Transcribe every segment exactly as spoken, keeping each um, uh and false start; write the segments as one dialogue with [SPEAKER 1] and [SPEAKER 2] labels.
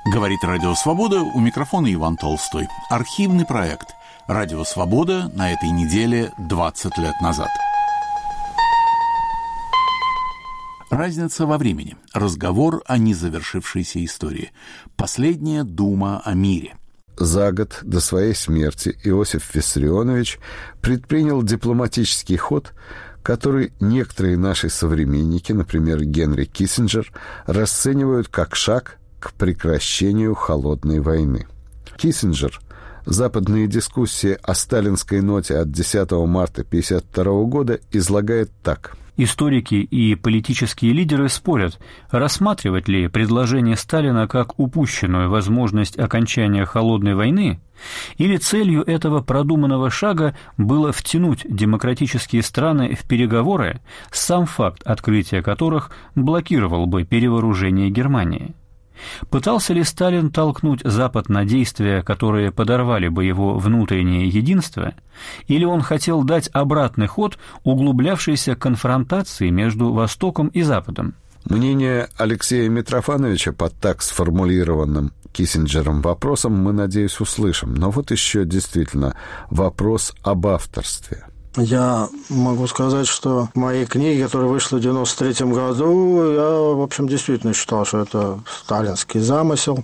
[SPEAKER 1] Говорит Радио Свобода, у микрофона Иван Толстой. Архивный проект «Радио Свобода» на этой неделе двадцать лет назад. Разница во времени. Разговор о незавершившейся истории. Последняя дума о мире.
[SPEAKER 2] За год до своей смерти Иосиф Виссарионович предпринял дипломатический ход, который некоторые наши современники, например, Генри Киссинджер, расценивают как шаг к прекращению холодной войны. Киссинджер западные дискуссии о сталинской ноте от десятого марта тысяча девятьсот пятьдесят второго года излагает так.
[SPEAKER 3] Историки и политические лидеры спорят, рассматривать ли предложение Сталина как упущенную возможность окончания холодной войны, или целью этого продуманного шага было втянуть демократические страны в переговоры, сам факт открытия которых блокировал бы перевооружение Германии. Пытался ли Сталин толкнуть Запад на действия, которые подорвали бы его внутреннее единство, или он хотел дать обратный ход углублявшейся конфронтации между Востоком и Западом?
[SPEAKER 2] Мнение Алексея Митрофановича под так сформулированным Киссинджером вопросом мы, надеюсь, услышим. Но вот еще действительно вопрос об авторстве.
[SPEAKER 4] Я могу сказать, что в моей книге, которая вышла в девяносто третьем году, я, в общем, действительно считал, что это сталинский замысел.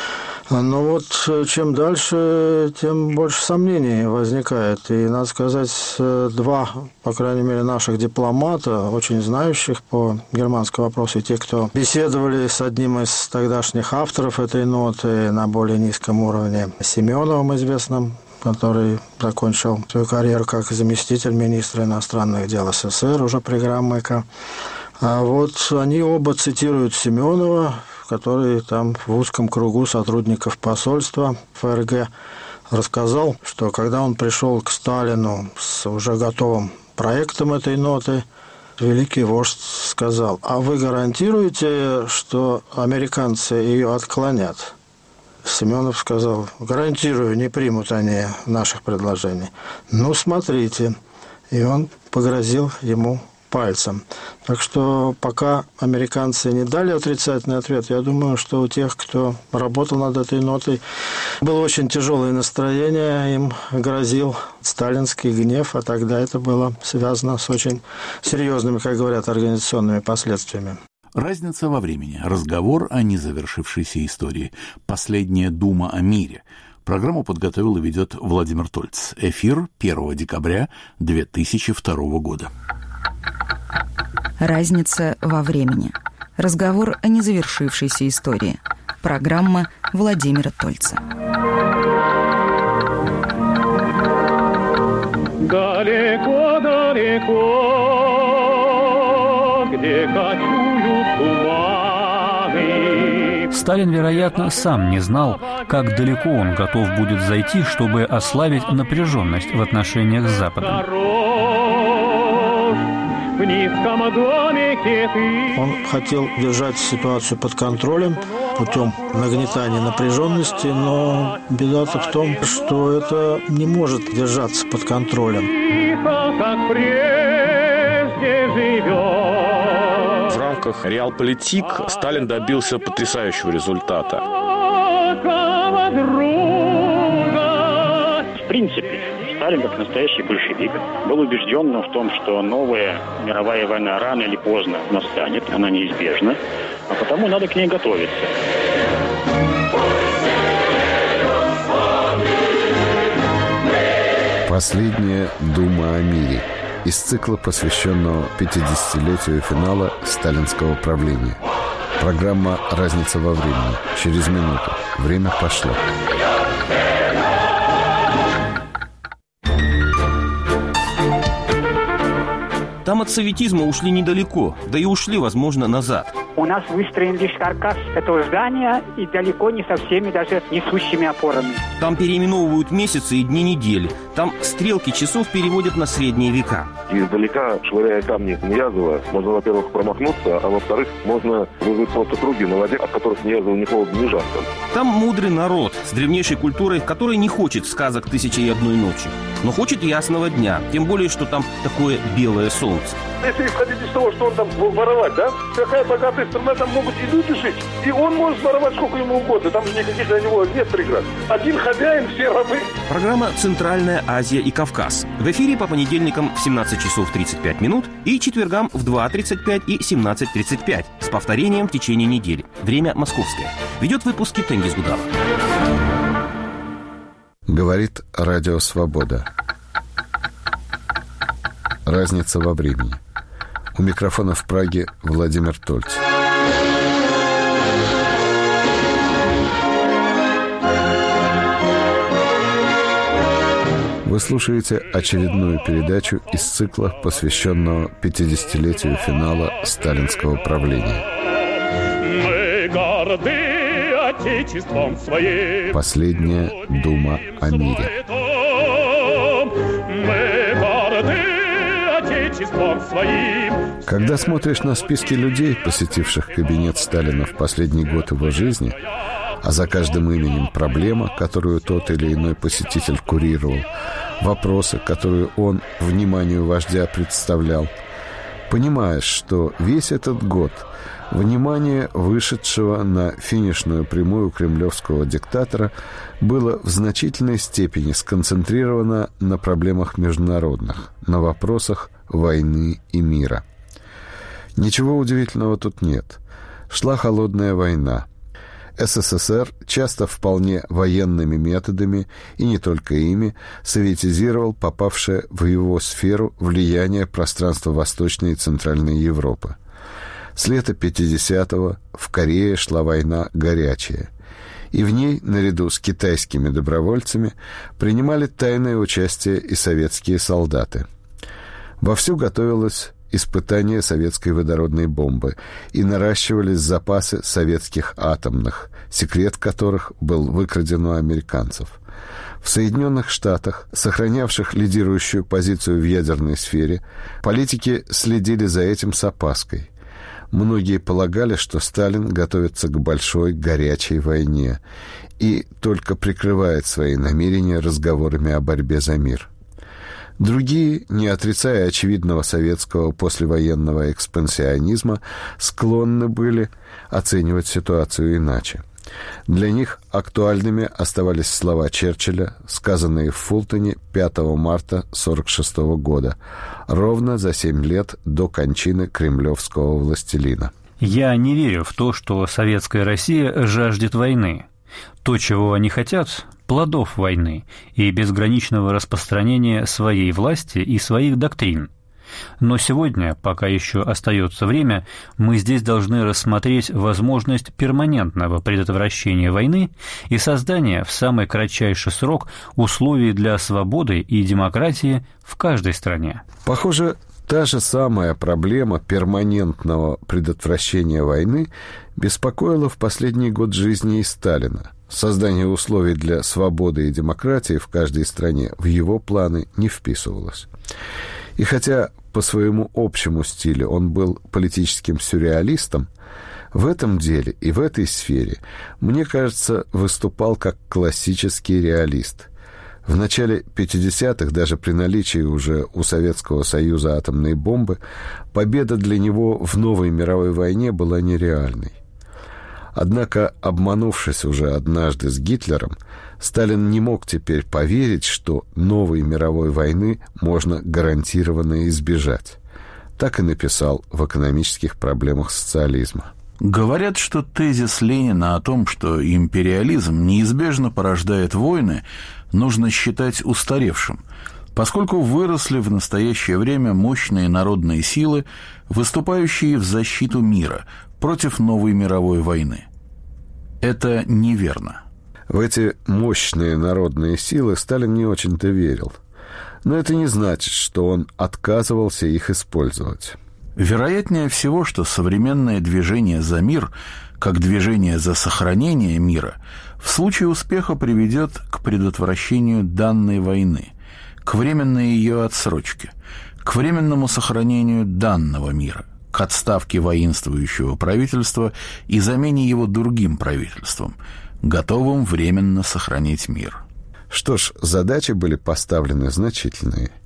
[SPEAKER 4] Но вот чем дальше, тем больше сомнений возникает. И, надо сказать, два, по крайней мере, наших дипломата, очень знающих по германскому вопросу, и те, кто беседовали с одним из тогдашних авторов этой ноты на более низком уровне, Семеновым известным, который закончил свою карьеру как заместитель министра иностранных дел СССР уже при Громыко. А вот они оба цитируют Семенова, который там в узком кругу сотрудников посольства ФРГ рассказал, что когда он пришел к Сталину с уже готовым проектом этой ноты, великий вождь сказал: «А вы гарантируете, что американцы ее отклонят?» Семенов сказал: «Гарантирую, не примут они наших предложений». «Ну, смотрите». И он погрозил ему пальцем. Так что пока американцы не дали отрицательный ответ, я думаю, что у тех, кто работал над этой нотой, было очень тяжелое настроение, им грозил сталинский гнев, а тогда это было связано с очень серьезными, как говорят, организационными последствиями.
[SPEAKER 1] Разница во времени. Разговор о незавершившейся истории. Последняя дума о мире. Программу подготовил и ведет Владимир Тольц. Эфир первого декабря две тысячи второго года.
[SPEAKER 5] Разница во времени. Разговор о незавершившейся истории. Программа Владимира Тольца.
[SPEAKER 6] Далеко-далеко, где кочуют туманы.
[SPEAKER 3] Сталин, вероятно, сам не знал, как далеко он готов будет зайти, чтобы ослабить напряженность в отношениях с Западом.
[SPEAKER 4] Он хотел держать ситуацию под контролем путем нагнетания напряженности, но беда-то в том, что это не может держаться под контролем.
[SPEAKER 7] В рамках реалполитик Сталин добился потрясающего результата.
[SPEAKER 8] В принципе, Сталин, как настоящий большевик, был убежден в том, что новая мировая война рано или поздно настанет, она неизбежна, а потому надо к ней готовиться.
[SPEAKER 2] Последняя дума о мире из цикла, посвященного пятидесятилетию финала сталинского правления. Программа «Разница во времени». Через минуту. Время пошло.
[SPEAKER 9] Там от советизма ушли недалеко, да и ушли, возможно, назад.
[SPEAKER 10] У нас выстроен лишь каркас этого здания и далеко не со всеми даже несущими опорами.
[SPEAKER 9] Там переименовывают месяцы и дни недели. Там стрелки часов переводят на средние века.
[SPEAKER 11] Издалека, швыряя камни Ниязова, можно, во-первых, промахнуться, а во-вторых, можно вызвать просто круги на воде, от которых Ниязову ни холодно, ни жарко.
[SPEAKER 9] Там мудрый народ с древнейшей культурой, который не хочет сказок «Тысячи и одной ночи», но хочет ясного дня, тем более, что там такое белое солнце.
[SPEAKER 11] если исходить из того, что он там воровать, да, какая богатая страна, там могут и люди жить, и он может воровать сколько ему угодно, там же никаких для него нет преград. Один хозяин, все рабы.
[SPEAKER 9] Программа «Центральная Азия и Кавказ». В эфире по понедельникам в семнадцать часов тридцать пять минут и четвергам в два тридцать пять и семнадцать тридцать пять с повторением в течение недели. Время московское. Ведет выпуски Тенгиз Гудалов.
[SPEAKER 2] Говорит Радио Свобода. Разница во времени. У микрофона в Праге Владимир Тольц. Вы слушаете очередную передачу из цикла, посвященного пятидесятилетию финала сталинского правления.
[SPEAKER 6] Мы горды отечеством своим.
[SPEAKER 2] Последняя дума о мире.
[SPEAKER 6] Мы горды отечеством своим.
[SPEAKER 2] Когда смотришь на списки людей, посетивших кабинет Сталина в последний год его жизни, а за каждым именем проблема, которую тот или иной посетитель курировал, вопросы, которые он вниманию вождя представлял, понимаешь, что весь этот год внимание вышедшего на финишную прямую кремлевского диктатора было в значительной степени сконцентрировано на проблемах международных, на вопросах войны и мира. Ничего удивительного тут нет. Шла холодная война. СССР часто вполне военными методами, и не только ими, советизировал попавшее в его сферу влияние пространства Восточной и Центральной Европы. С лета пятидесятого в Корее шла война горячая, и в ней, наряду с китайскими добровольцами, принимали тайное участие и советские солдаты. Вовсю готовилось испытание советской водородной бомбы, и наращивались запасы советских атомных, секрет которых был выкраден у американцев. В Соединенных Штатах, сохранявших лидирующую позицию в ядерной сфере, политики следили за этим с опаской. Многие полагали, что Сталин готовится к большой горячей войне и только прикрывает свои намерения разговорами о борьбе за мир. Другие, не отрицая очевидного советского послевоенного экспансионизма, склонны были оценивать ситуацию иначе. Для них актуальными оставались слова Черчилля, сказанные в Фултоне пятого марта сорок шестого года, ровно за семь лет до кончины кремлевского властелина.
[SPEAKER 3] «Я не верю в то, что советская Россия жаждет войны. То, чего они хотят – плодов войны и безграничного распространения своей власти и своих доктрин. Но сегодня, пока еще остается время, мы здесь должны рассмотреть возможность перманентного предотвращения войны и создания в самый кратчайший срок условий для свободы и демократии в каждой стране».
[SPEAKER 2] Похоже, та же самая проблема перманентного предотвращения войны беспокоила в последний год жизни и Сталина. Создание условий для свободы и демократии в каждой стране в его планы не вписывалось. И хотя по своему общему стилю он был политическим сюрреалистом, в этом деле и в этой сфере, мне кажется, выступал как классический реалист. В начале пятидесятых, даже при наличии уже у Советского Союза атомной бомбы, победа для него в новой мировой войне была нереальной. Однако, обманувшись уже однажды с Гитлером, Сталин не мог теперь поверить, что новой мировой войны можно гарантированно избежать. Так и написал в «Экономических проблемах социализма».
[SPEAKER 1] Говорят, что тезис Ленина о том, что империализм неизбежно порождает войны, нужно считать устаревшим, поскольку выросли в настоящее время мощные народные силы, выступающие в защиту мира против новой мировой войны. Это неверно.
[SPEAKER 2] В эти мощные народные силы Сталин не очень-то верил. Но это не значит, что он отказывался их использовать.
[SPEAKER 1] Вероятнее всего, что современное движение за мир, как движение за сохранение мира, в случае успеха приведет к предотвращению данной войны, к временной ее отсрочке, к временному сохранению данного мира, к отставке воинствующего правительства и замене его другим правительством, готовым временно сохранить мир.
[SPEAKER 2] Что ж, задачи были поставлены значительные.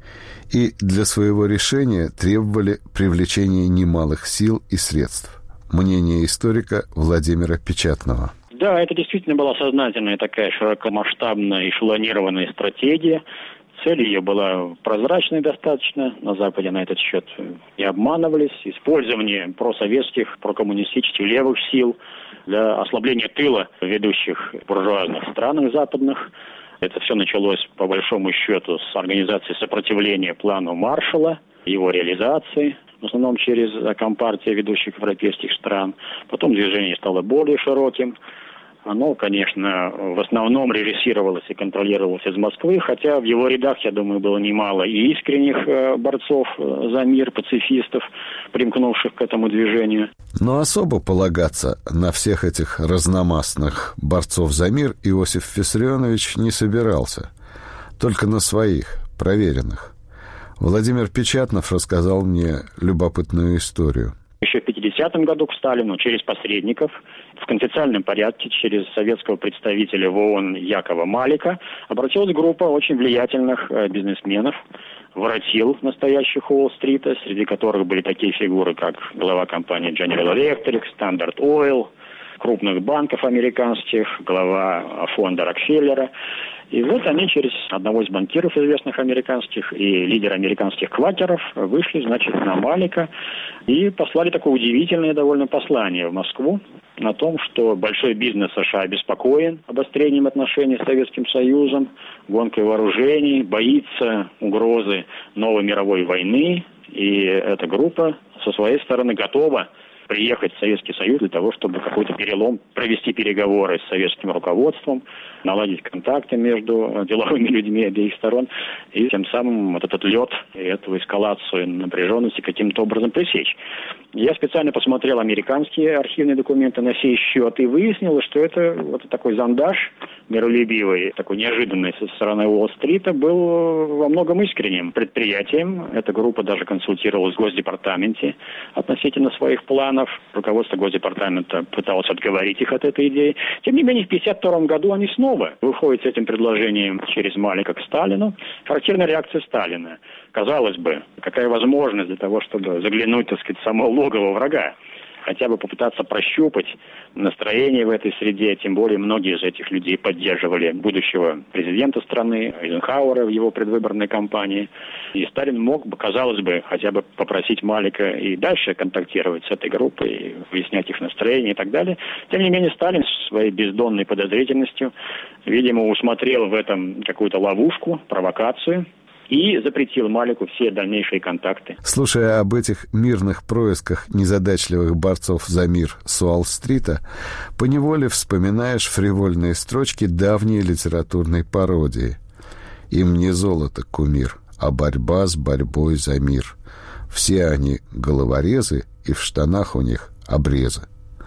[SPEAKER 2] и для своего решения требовали привлечения немалых сил и средств. Мнение историка Владимира Печатного.
[SPEAKER 8] Да, это действительно была сознательная такая широкомасштабная эшелонированная стратегия. Цель ее была прозрачной достаточно. На Западе на этот счет не обманывались. Использование просоветских, прокоммунистических левых сил для ослабления тыла в ведущих буржуазных странах западных. Это все началось, по большому счету, с организации сопротивления плану Маршалла, его реализации, в основном через компартии ведущих европейских стран. Потом движение стало более широким. Оно, конечно, в основном режиссировалось и контролировалось из Москвы, хотя в его рядах, я думаю, было немало и искренних борцов за мир, пацифистов, примкнувших к этому движению.
[SPEAKER 2] Но особо полагаться на всех этих разномастных борцов за мир Иосиф Виссарионович не собирался, только на своих, проверенных. Владимир Печатнов рассказал мне любопытную историю.
[SPEAKER 8] Еще в пятидесятом году к Сталину через посредников в конфиденциальном порядке через советского представителя в ООН Якова Малика обратилась группа очень влиятельных бизнесменов, воротил настоящих Уолл-стрита, среди которых были такие фигуры, как глава компании General Electric, Standard Oil, крупных банков американских, глава фонда Рокфеллера. И вот они через одного из банкиров известных американских и лидера американских квакеров вышли, значит, на Малика и послали такое удивительное довольно послание в Москву о том, что большой бизнес США обеспокоен обострением отношений с Советским Союзом, гонкой вооружений, боится угрозы новой мировой войны, и эта группа со своей стороны готова приехать в Советский Союз для того, чтобы какой-то перелом, провести переговоры с советским руководством, наладить контакты между деловыми людьми обеих сторон и тем самым вот этот лед и эту эскалацию напряженности каким-то образом пресечь. Я специально посмотрел американские архивные документы на сей счет и выяснилось, что это вот такой зондаж миролюбивый, такой неожиданный со стороны Уолл-стрита был во многом искренним предприятием. Эта группа даже консультировалась в Госдепартаменте относительно своих планов. Руководство Госдепартамента пыталось отговорить их от этой идеи. Тем не менее, в тысяча девятьсот пятьдесят втором году они снова выходят с этим предложением через Малика к Сталину. Характерная реакция Сталина. Казалось бы, какая возможность для того, чтобы заглянуть, так сказать, в само логово врага, хотя бы попытаться прощупать настроение в этой среде, тем более многие из этих людей поддерживали будущего президента страны, Эйзенхауэра в его предвыборной кампании. И Сталин мог бы, казалось бы, хотя бы попросить Малика и дальше контактировать с этой группой, выяснять их настроение и так далее. Тем не менее, Сталин своей бездонной подозрительностью, видимо, усмотрел в этом какую-то ловушку, провокацию, и запретил Малику все дальнейшие контакты.
[SPEAKER 2] Слушая об этих мирных происках незадачливых борцов за мир с Уолл-стрита, поневоле вспоминаешь фривольные строчки давней литературной пародии. «Им не золото, кумир, а борьба с борьбой за мир. Все они головорезы, и в штанах у них обрезы».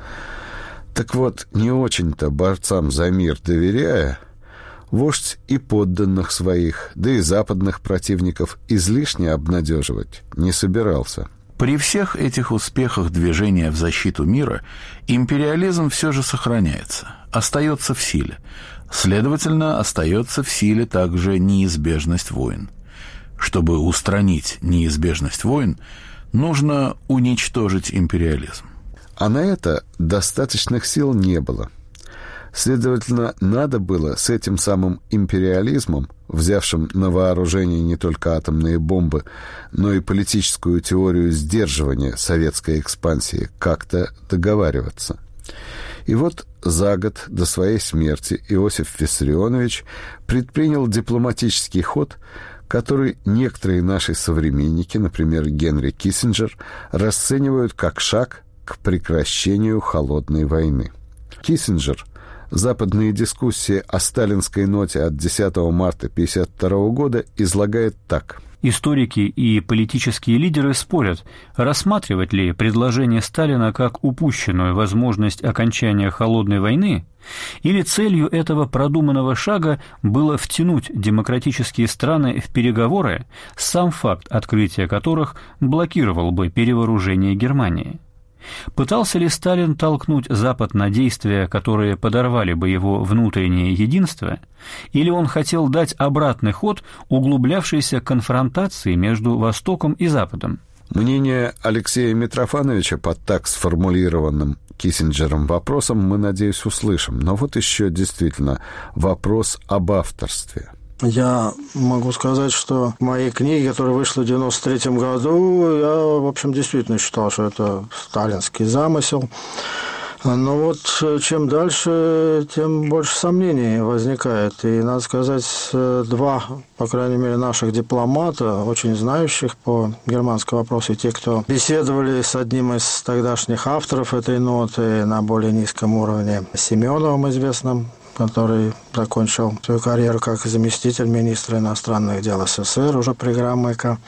[SPEAKER 2] Так вот, не очень-то борцам за мир доверяя, вождь и подданных своих, да и западных противников излишне обнадеживать не собирался.
[SPEAKER 1] При всех этих успехах движения в защиту мира империализм все же сохраняется, остается в силе. Следовательно, остается в силе также неизбежность войн. Чтобы устранить неизбежность войн, нужно уничтожить империализм.
[SPEAKER 2] А на это достаточных сил не было. Следовательно, надо было с этим самым империализмом, взявшим на вооружение не только атомные бомбы, но и политическую теорию сдерживания советской экспансии, как-то договариваться. И вот за год до своей смерти Иосиф Виссарионович предпринял дипломатический ход, который некоторые наши современники, например, Генри Киссинджер, расценивают как шаг к прекращению холодной войны. Киссинджер западные дискуссии о сталинской ноте от десятого марта тысяча девятьсот пятьдесят второго года излагает так.
[SPEAKER 3] Историки и политические лидеры спорят, рассматривать ли предложение Сталина как упущенную возможность окончания холодной войны, или целью этого продуманного шага было втянуть демократические страны в переговоры, сам факт открытия которых блокировал бы перевооружение Германии. Пытался ли Сталин толкнуть Запад на действия, которые подорвали бы его внутреннее единство, или он хотел дать обратный ход углублявшейся конфронтации между Востоком и Западом?
[SPEAKER 2] Мнение Алексея Митрофановича под так сформулированным Киссинджером вопросом мы, надеюсь, услышим. Но вот еще действительно вопрос об авторстве.
[SPEAKER 4] Я могу сказать, что в моей книге, которая вышла в девяносто третьем году, я, в общем, действительно считал, что это сталинский замысел. Но вот чем дальше, тем больше сомнений возникает. И, надо сказать, два, по крайней мере, наших дипломата, очень знающих по германскому вопросу, и те, кто беседовали с одним из тогдашних авторов этой ноты на более низком уровне, Семеновым известным, который закончил свою карьеру как заместитель министра иностранных дел СССР уже при Громыко.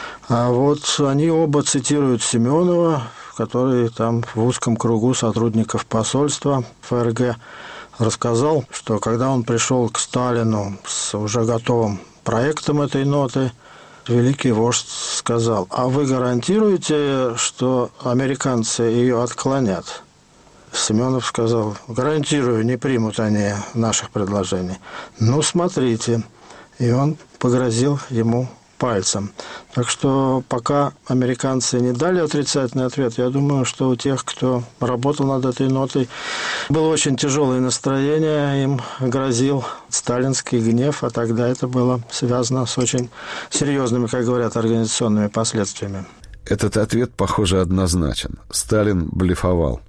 [SPEAKER 4] А вот они оба цитируют Семенова, который там в узком кругу сотрудников посольства ФРГ рассказал, что когда он пришел к Сталину с уже готовым проектом этой ноты, великий вождь сказал: «А вы гарантируете, что американцы ее отклонят?» Семенов сказал: «Гарантирую, не примут они наших предложений». «Ну, смотрите». И он погрозил ему пальцем. Так что пока американцы не дали отрицательный ответ, я думаю, что у тех, кто работал над этой нотой, было очень тяжелое настроение, им грозил сталинский гнев, а тогда это было связано с очень серьезными, как говорят, организационными последствиями.
[SPEAKER 2] Этот ответ, похоже, однозначен. Сталин блефовал.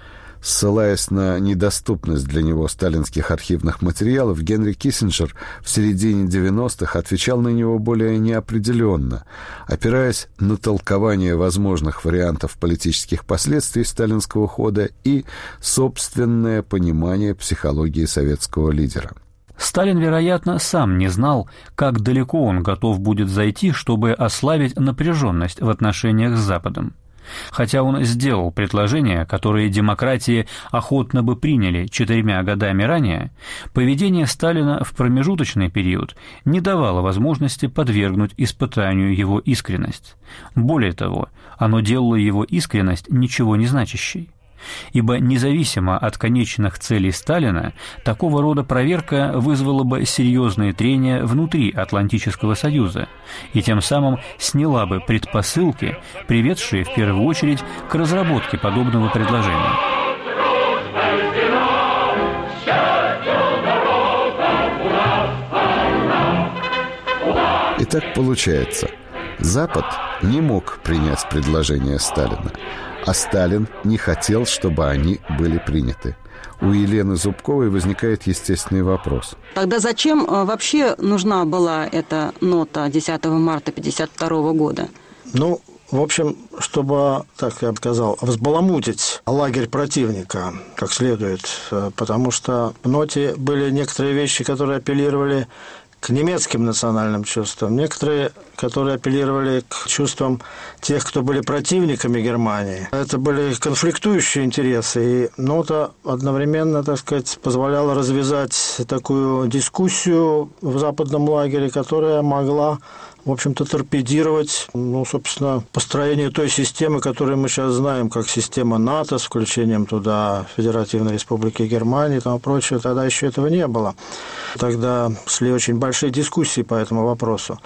[SPEAKER 2] Ссылаясь на недоступность для него сталинских архивных материалов, Генри Киссинджер в середине девяностых отвечал на него более неопределенно, опираясь на толкование возможных вариантов политических последствий сталинского хода и собственное понимание психологии советского лидера.
[SPEAKER 3] Сталин, вероятно, сам не знал, как далеко он готов будет зайти, чтобы ослабить напряженность в отношениях с Западом. Хотя он сделал предложения, которые демократии охотно бы приняли четырьмя годами ранее, поведение Сталина в промежуточный период не давало возможности подвергнуть испытанию его искренность. Более того, оно делало его искренность ничего не значащей. Ибо независимо от конечных целей Сталина, такого рода проверка вызвала бы серьезные трения внутри Атлантического Союза и тем самым сняла бы предпосылки, приведшие в первую очередь к разработке подобного предложения.
[SPEAKER 2] Итак, получается, Запад не мог принять предложение Сталина, а Сталин не хотел, чтобы они были приняты. У Елены Зубковой возникает естественный вопрос.
[SPEAKER 12] Тогда зачем вообще нужна была эта нота десятого марта тысяча девятьсот пятьдесят второго года?
[SPEAKER 4] Ну, в общем, чтобы, так я бы сказал, взбаламутить лагерь противника как следует, потому что в ноте были некоторые вещи, которые апеллировали к немецким национальным чувствам, некоторые, которые апеллировали к чувствам тех, кто были противниками Германии. Это были конфликтующие интересы, и нота одновременно, так сказать, позволяла развязать такую дискуссию в западном лагере, которая могла, в общем-то, торпедировать, ну, собственно, построение той системы, которую мы сейчас знаем, как система НАТО, с включением туда Федеративной Республики Германии и тому прочее. Тогда еще этого не было. Тогда шли очень большие дискуссии по этому вопросу.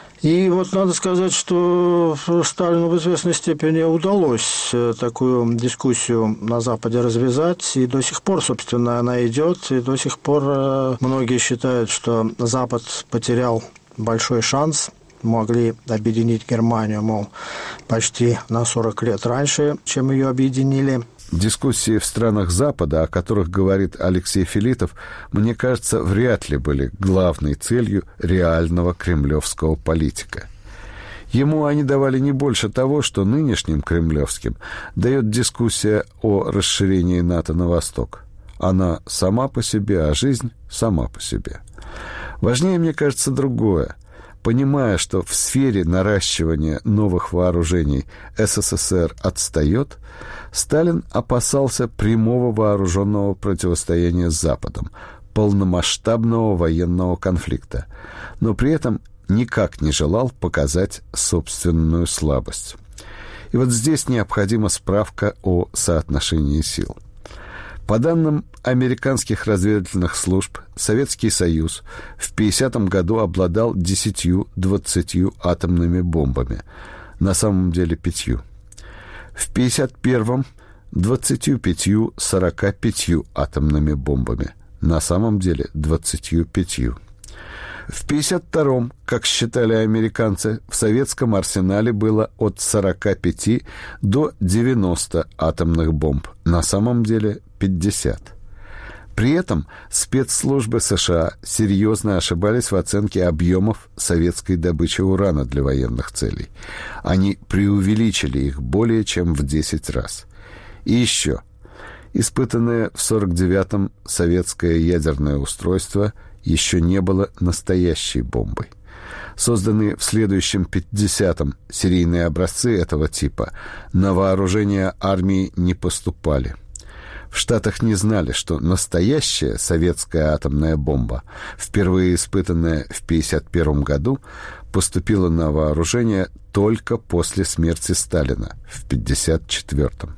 [SPEAKER 4] И вот надо сказать, что Сталину в известной степени удалось такую дискуссию на Западе развязать, и до сих пор, собственно, она идет, и до сих пор многие считают, что Запад потерял большой шанс, могли объединить Германию, мол, почти на сорок лет раньше, чем ее объединили.
[SPEAKER 2] Дискуссии в странах Запада, о которых говорит Алексей Филитов, мне кажется, вряд ли были главной целью реального кремлевского политика. Ему они давали не больше того, что нынешним кремлевским дает дискуссия о расширении НАТО на восток. Она сама по себе, а жизнь сама по себе. Важнее, мне кажется, другое. Понимая, что в сфере наращивания новых вооружений СССР отстает, Сталин опасался прямого вооруженного противостояния с Западом, полномасштабного военного конфликта, но при этом никак не желал показать собственную слабость. И вот здесь необходима справка о соотношении сил. По данным американских разведывательных служб, Советский Союз в пятидесятом году обладал десятью-двадцатью атомными бомбами, на самом деле пятью. В пятьдесят первом – двадцатью пятью сорока пятью атомными бомбами, на самом деле двадцатью пятью. В пятьдесят втором, как считали американцы, в советском арсенале было от сорока пяти до девяноста атомных бомб, на самом деле пятьдесят. При этом спецслужбы США серьезно ошибались в оценке объемов советской добычи урана для военных целей. Они преувеличили их более чем в десять раз. И еще. Испытанное в сорок девятом советское ядерное устройство еще не было настоящей бомбой. Созданные в следующем пятидесятом серийные образцы этого типа на вооружение армии не поступали. В Штатах не знали, что настоящая советская атомная бомба, впервые испытанная в пятьдесят первом году, поступила на вооружение только после смерти Сталина в пятьдесят четвертом.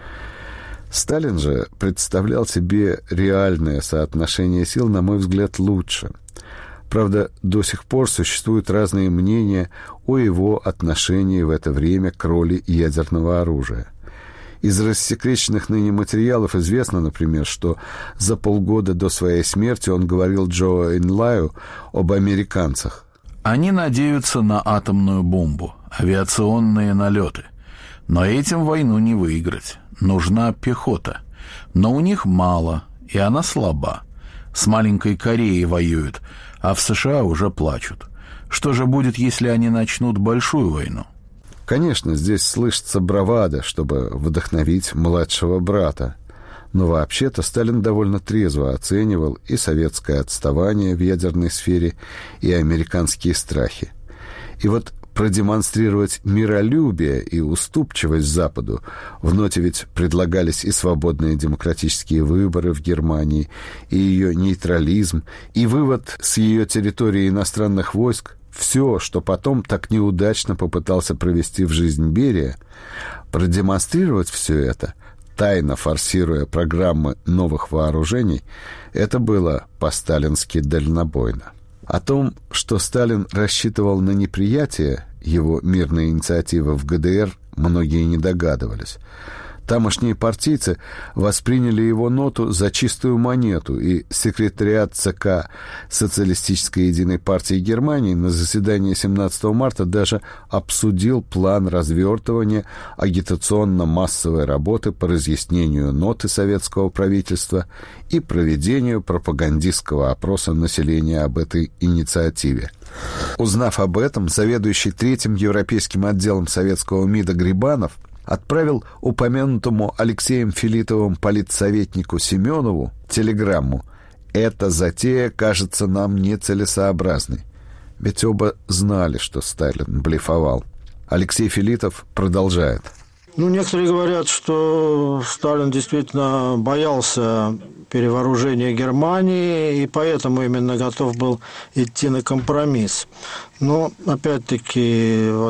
[SPEAKER 2] Сталин же представлял себе реальное соотношение сил, на мой взгляд, лучше. Правда, до сих пор существуют разные мнения о его отношении в это время к роли ядерного оружия. Из рассекреченных ныне материалов известно, например, что за полгода до своей смерти он говорил Джо Энлаю об американцах.
[SPEAKER 1] Они надеются на атомную бомбу, авиационные налеты. Но этим войну не выиграть. Нужна пехота. Но у них мало, и она слаба. С маленькой Кореей воюют, а в США уже плачут. Что же будет, если они начнут большую войну?
[SPEAKER 2] Конечно, здесь слышится бравада, чтобы вдохновить младшего брата. Но вообще-то Сталин довольно трезво оценивал и советское отставание в ядерной сфере, и американские страхи. И вот продемонстрировать миролюбие и уступчивость Западу, в ноте ведь предлагались и свободные демократические выборы в Германии, и ее нейтрализм, и вывод с ее территории иностранных войск, все, что потом так неудачно попытался провести в жизнь Берия, продемонстрировать все это, тайно форсируя программы новых вооружений, это было по-сталински дальнобойно. О том, что Сталин рассчитывал на неприятие его мирной инициативы в ГДР, многие не догадывались. Тамошние партийцы восприняли его ноту за чистую монету, и секретариат ЦК Социалистической единой партии Германии на заседании семнадцатого марта даже обсудил план развертывания агитационно-массовой работы по разъяснению ноты советского правительства и проведению пропагандистского опроса населения об этой инициативе. Узнав об этом, заведующий третьим европейским отделом советского МИДа Грибанов отправил упомянутому Алексеем Филитовым политсоветнику Семенову телеграмму: «Эта затея кажется нам нецелесообразной». Ведь оба знали, что Сталин блефовал. Алексей Филитов продолжает.
[SPEAKER 4] Ну, некоторые говорят, что Сталин действительно боялся перевооружения Германии, и поэтому именно готов был идти на компромисс. Но, опять-таки, вот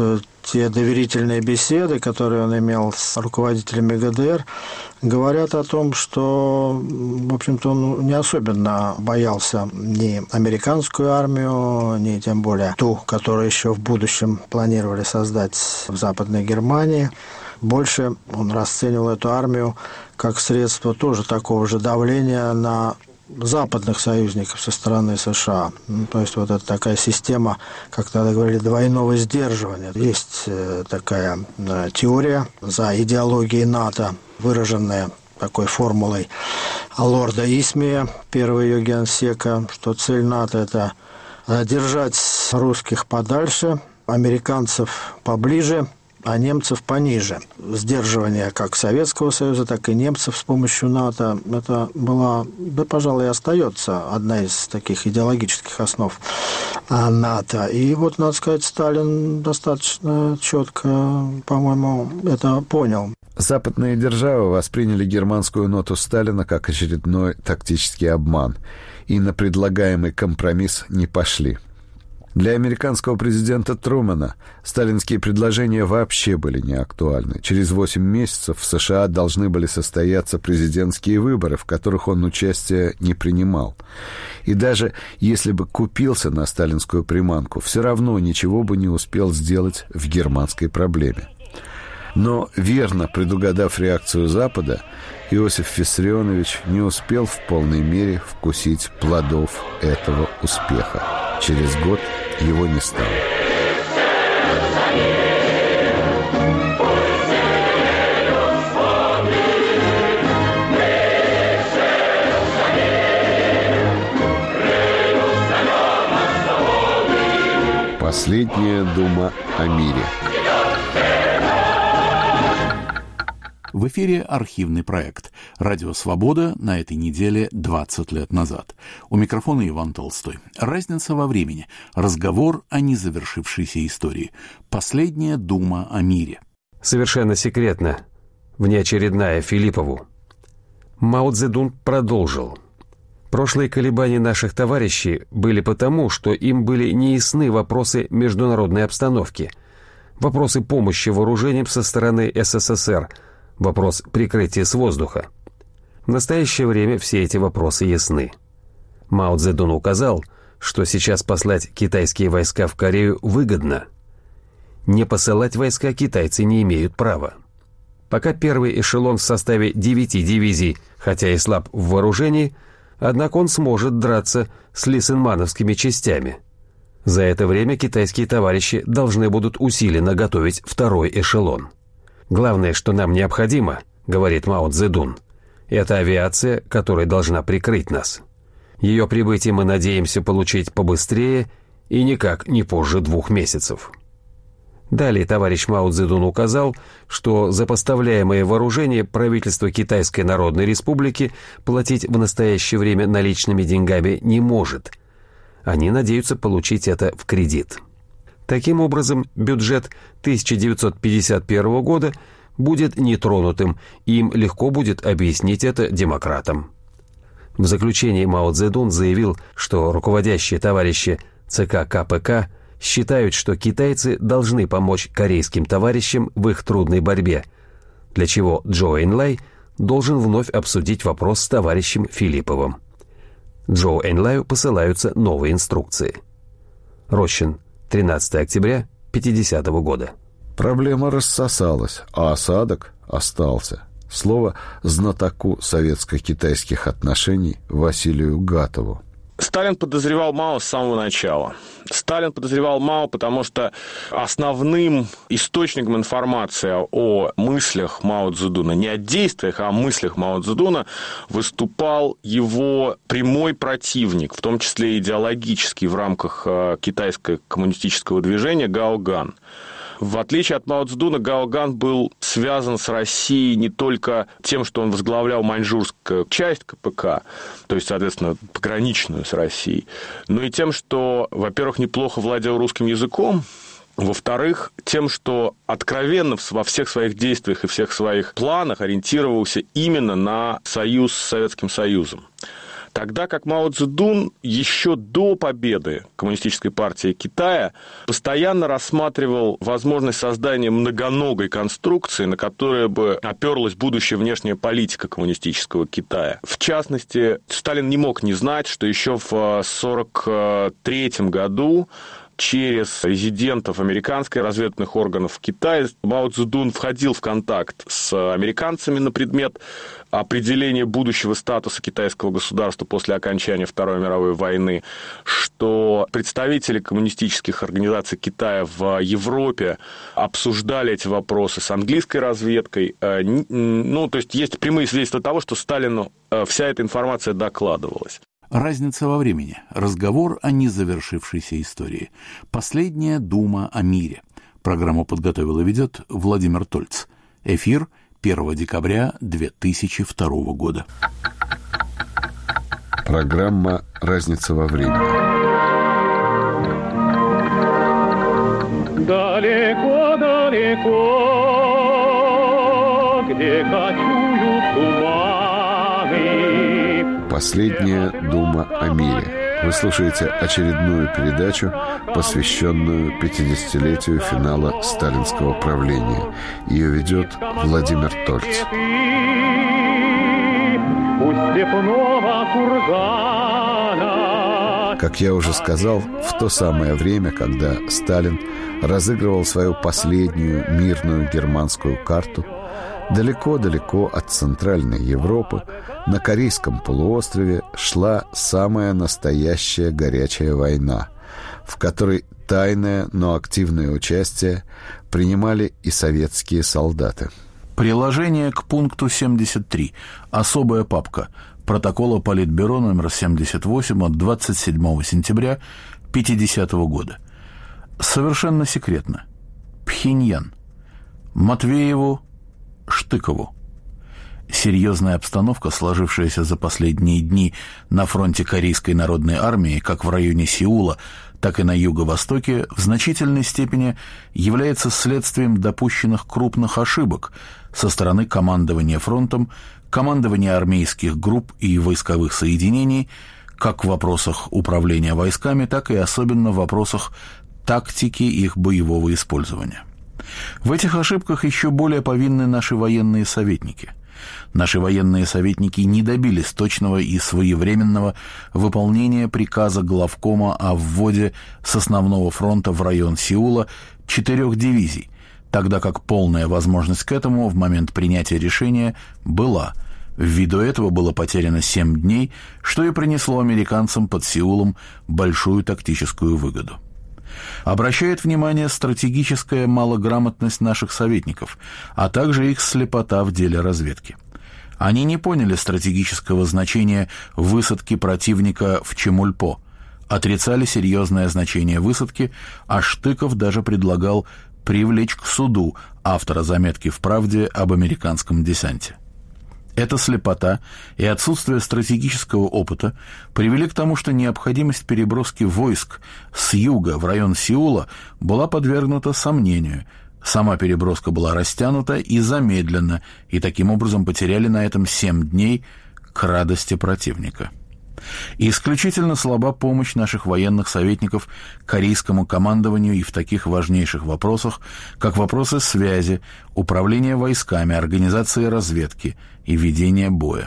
[SPEAKER 4] те доверительные беседы, которые он имел с руководителями ГДР, говорят о том, что, в общем-то, он не особенно боялся ни американскую армию, ни тем более ту, которую еще в будущем планировали создать в Западной Германии. Больше он расценивал эту армию как средство тоже такого же давления на западных союзников со стороны США. Ну, то есть вот это такая система, как тогда говорили, двойного сдерживания. Есть э, такая э, теория за идеологией НАТО, выраженная такой формулой лорда Исмия, первого ее генсека, что цель НАТО – это держать русских подальше, американцев поближе, а немцев пониже. Сдерживание как Советского Союза, так и немцев с помощью НАТО, это была, да, пожалуй, и остается одна из таких идеологических основ НАТО. И вот, надо сказать, Сталин достаточно четко, по-моему, это понял.
[SPEAKER 2] Западные державы восприняли германскую ноту Сталина как очередной тактический обман и на предлагаемый компромисс не пошли. Для американского президента Трумэна сталинские предложения вообще были не актуальны. Через восемь месяцев в США должны были состояться президентские выборы, в которых он участия не принимал. И даже если бы купился на сталинскую приманку, все равно ничего бы не успел сделать в германской проблеме. Но, верно предугадав реакцию Запада, Иосиф Виссарионович не успел в полной мере вкусить плодов этого успеха. Через год его не стало. Последняя дума о мире.
[SPEAKER 1] В эфире архивный проект «Радио Свобода» на этой неделе двадцать лет назад. У микрофона Иван Толстой. Разница во времени. Разговор о незавершившейся истории. Последняя дума о мире.
[SPEAKER 13] Совершенно секретно. Внеочередная Филиппову. Мао Цзэдун продолжил. Прошлые колебания наших товарищей были потому, что им были неясны вопросы международной обстановки, вопросы помощи вооружениям со стороны СССР, вопрос прикрытия с воздуха. В настоящее время все эти вопросы ясны. Мао Цзэдун указал, что сейчас послать китайские войска в Корею выгодно. Не посылать войска китайцы не имеют права. Пока первый эшелон в составе девяти дивизий, хотя и слаб в вооружении, однако он сможет драться с лисенмановскими частями. За это время китайские товарищи должны будут усиленно готовить второй эшелон. Главное, что нам необходимо, говорит Мао Цзэдун, это авиация, которая должна прикрыть нас. Ее прибытие мы надеемся получить побыстрее и никак не позже двух месяцев. Далее товарищ Мао Цзэдун указал, что за поставляемое вооружение правительство Китайской Народной Республики платить в настоящее время наличными деньгами не может. Они надеются получить это в кредит. Таким образом, бюджет тысяча девятьсот пятьдесят первого года будет нетронутым, и им легко будет объяснить это демократам. В заключении Мао Цзэдун заявил, что руководящие товарищи ЦК КПК считают, что китайцы должны помочь корейским товарищам в их трудной борьбе, для чего Чжоу Энлай должен вновь обсудить вопрос с товарищем Филипповым. Чжоу Энлаю посылаются новые инструкции. Рощин, тринадцатого октября пятидесятого года.
[SPEAKER 2] Проблема рассосалась, а осадок остался. Слово знатоку советско-китайских отношений Василию Гатову.
[SPEAKER 7] Сталин подозревал Мао с самого начала. Сталин подозревал Мао, потому что основным источником информации о мыслях Мао Цзэдуна, не о действиях, а о мыслях Мао Цзэдуна, выступал его прямой противник, в том числе идеологический в рамках китайского коммунистического движения Гао Ган. В отличие от Мао Цзэдуна, Гао Ган был связан с Россией не только тем, что он возглавлял маньчжурскую часть КПК, то есть, соответственно, пограничную с Россией, но и тем, что, во-первых, неплохо владел русским языком, во-вторых, тем, что откровенно во всех своих действиях и всех своих планах ориентировался именно на союз с Советским Союзом. Тогда как Мао Цзэдун еще до победы Коммунистической партии Китая постоянно рассматривал возможность создания многоногой конструкции, на которой бы оперлась будущая внешняя политика коммунистического Китая. В частности, Сталин не мог не знать, что еще в сорок третьем году через резидентов американских разведывательных органов в Китае Мао Цзэдун входил в контакт с американцами на предмет определения будущего статуса китайского государства после окончания Второй мировой войны, что представители коммунистических организаций Китая в Европе обсуждали эти вопросы с английской разведкой. Ну, то есть есть прямые свидетельства того, что Сталину вся эта информация докладывалась.
[SPEAKER 1] Разница во времени. Разговор о незавершившейся истории. Последняя дума о мире. Программу подготовил и ведет Владимир Тольц. Эфир первого декабря две тысячи второго года.
[SPEAKER 2] Программа «Разница во времени».
[SPEAKER 6] Далеко-далеко, где кочуют туманы.
[SPEAKER 2] Последняя дума о мире. Вы слушаете очередную передачу, посвященную пятидесятилетию финала сталинского правления. Ее ведет Владимир Тольц. Как я уже сказал, в то самое время, когда Сталин разыгрывал свою последнюю мирную германскую карту, далеко-далеко от Центральной Европы, на Корейском полуострове шла самая настоящая горячая война, в которой тайное, но активное участие принимали и советские солдаты.
[SPEAKER 1] Приложение к пункту семьдесят три. Особая папка. Протокола Политбюро номер семьдесят восемь от двадцать седьмого сентября пятидесятого года. Совершенно секретно. Пхеньян. Матвееву, Штыкову. Серьезная обстановка, сложившаяся за последние дни на фронте Корейской народной армии, как в районе Сеула, так и на юго-востоке, в значительной степени является следствием допущенных крупных ошибок со стороны командования фронтом, командования армейских групп и войсковых соединений, как в вопросах управления войсками, так и особенно в вопросах тактики их боевого использования. В этих ошибках еще более повинны наши военные советники. Наши военные советники не добились точного и своевременного выполнения приказа главкома о вводе с основного фронта в район Сеула четырех дивизий, тогда как полная возможность к этому в момент принятия решения была. Ввиду этого было потеряно семь дней, что и принесло американцам под Сеулом большую тактическую выгоду. Обращает внимание стратегическая малограмотность наших советников, а также их слепота в деле разведки. Они не поняли стратегического значения высадки противника в Чемульпо, отрицали серьезное значение высадки, а Штыков даже предлагал привлечь к суду автора заметки в «Правде» об американском десанте. Эта слепота и отсутствие стратегического опыта привели к тому, что необходимость переброски войск с юга в район Сеула была подвергнута сомнению. Сама переброска была растянута и замедлена, и таким образом потеряли на этом семь дней к радости противника. Исключительно слаба помощь наших военных советников корейскому командованию и в таких важнейших вопросах, как вопросы связи, управления войсками, организации разведки и ведения боя.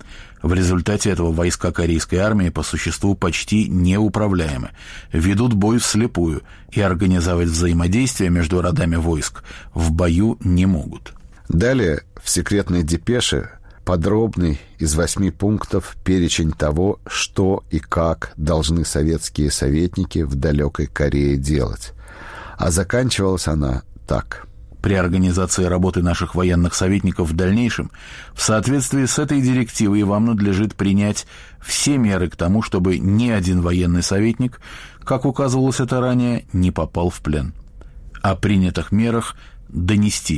[SPEAKER 1] В результате этого войска корейской армии по существу почти неуправляемы, ведут бой вслепую и организовать взаимодействие между родами войск в бою не могут.
[SPEAKER 2] Далее в секретной депеше подробный из восьми пунктов перечень того, что и как должны советские советники в далекой Корее делать. А заканчивалась она так.
[SPEAKER 1] При организации работы наших военных советников в дальнейшем, в соответствии с этой директивой, вам надлежит принять все меры к тому, чтобы ни один военный советник, как указывалось это ранее, не попал в плен. О принятых мерах донести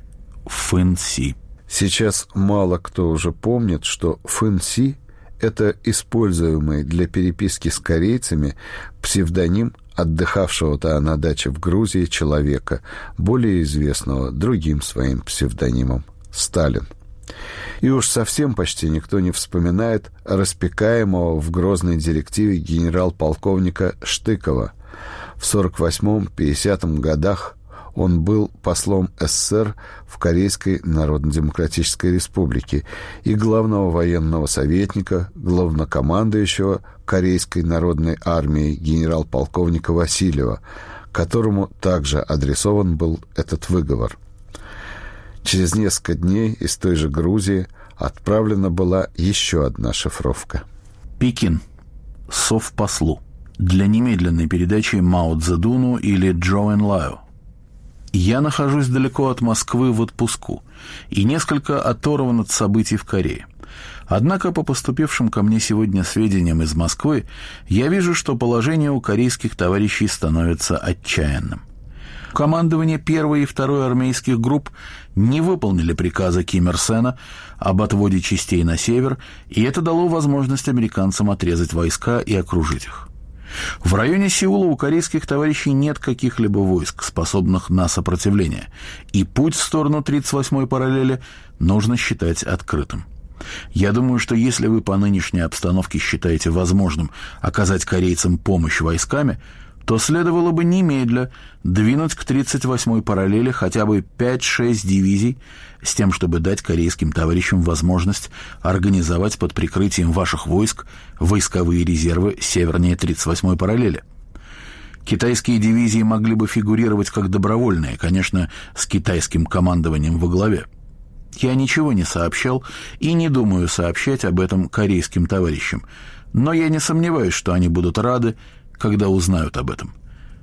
[SPEAKER 1] в Фэн-Си.
[SPEAKER 2] Сейчас мало кто уже помнит, что Фэн-Си – это используемый для переписки с корейцами псевдоним отдыхавшего-то на даче в Грузии человека, более известного другим своим псевдонимом – Сталин. И уж совсем почти никто не вспоминает распекаемого в грозной директиве генерал-полковника Штыкова. В сорок восьмом — пятидесятом годах он был послом СССР в Корейской Народно-Демократической Республике и главного военного советника, главнокомандующего Корейской народной армией генерал-полковника Васильева, которому также адресован был этот выговор. Через несколько дней из той же Грузии отправлена была еще одна шифровка.
[SPEAKER 1] Пекин. Совпослу. Для немедленной передачи Мао Цзэдуну или Чжоу Энлаю. Я нахожусь далеко от Москвы в отпуску и несколько оторван от событий в Корее. Однако по поступившим ко мне сегодня сведениям из Москвы я вижу, что положение у корейских товарищей становится отчаянным. Командование первой и второй армейских групп не выполнили приказа Ким Ир Сена об отводе частей на север, и это дало возможность американцам отрезать войска и окружить их. В районе Сеула у корейских товарищей нет каких-либо войск, способных на сопротивление, и путь в сторону тридцать восьмой параллели нужно считать открытым. Я думаю, что если вы по нынешней обстановке считаете возможным оказать корейцам помощь войсками, то следовало бы немедля двинуть к тридцать восьмой параллели хотя бы пять-шесть дивизий с тем, чтобы дать корейским товарищам возможность организовать под прикрытием ваших войск войсковые резервы севернее тридцать восьмой параллели. Китайские дивизии могли бы фигурировать как добровольные, конечно, с китайским командованием во главе. Я ничего не сообщал и не думаю сообщать об этом корейским товарищам, но я не сомневаюсь, что они будут рады, когда узнают об этом.